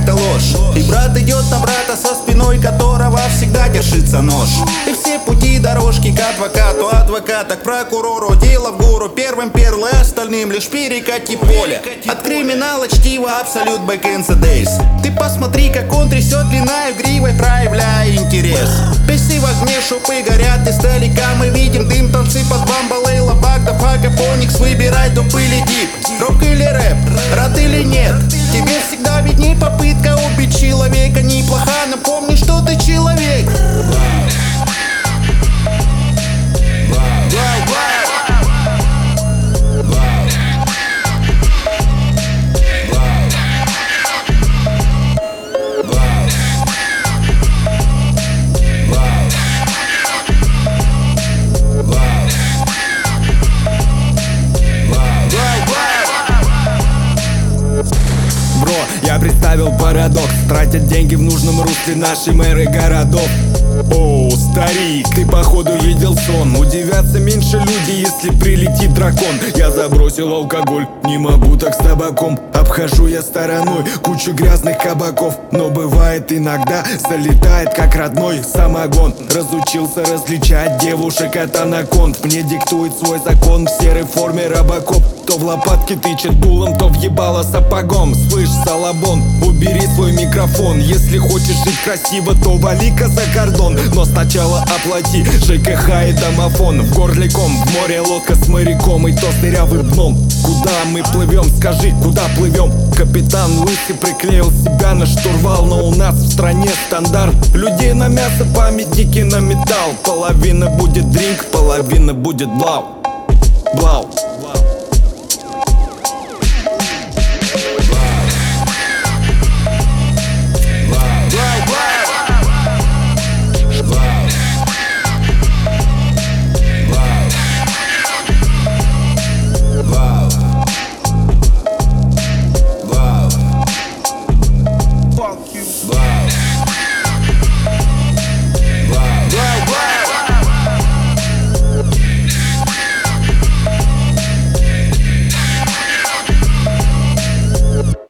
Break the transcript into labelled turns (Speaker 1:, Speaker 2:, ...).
Speaker 1: это ложь. И брат идет на брата, со спиной которого всегда держится нож. И все пути дорожки к адвокату, адвоката к прокурору, дело в гору. Первым перлы, остальным лишь перекати поле. От криминала чтиво, абсолют back in the days. Ты посмотри, как он трясет длинной гривой, проявляя интерес. Песи в огне, шупы горят издалека. Мы видим дым, танцы под бамбалейла, Багдов, Акапоникс. Выбирай, туп или дип, рок или рэп, рад или нет. Тебе всегда видней, попытка убить человека неплоха, но помни, что ты человек.
Speaker 2: Я представил парадокс, тратят деньги в нужном русле наши мэры городов. О, старик, ты походу видел сон. Удивятся меньше люди, если прилетит дракон. Я забросил алкоголь, не могу так с табаком. Обхожу я стороной кучу грязных кабаков. Но бывает иногда, залетает как родной самогон. Разучился различать девушек от анаконд. Мне диктует свой закон в серой форме робокоп. То в лопатки тычет дулом, то въебало сапогом. Слышь, Салабон, убери свой микрофон. Если хочешь жить красиво, то вали-ка за кордон. Но сначала оплати ЖКХ и домофон. В горле ком, в море лодка с моряком и то с дырявым дном. Куда мы плывем, скажи, куда плывем? Капитан Лысый приклеил себя на штурвал. Но у нас в стране стандарт: людей на мясо, памятники на металл. Половина будет дринк, половина будет блау. Блау.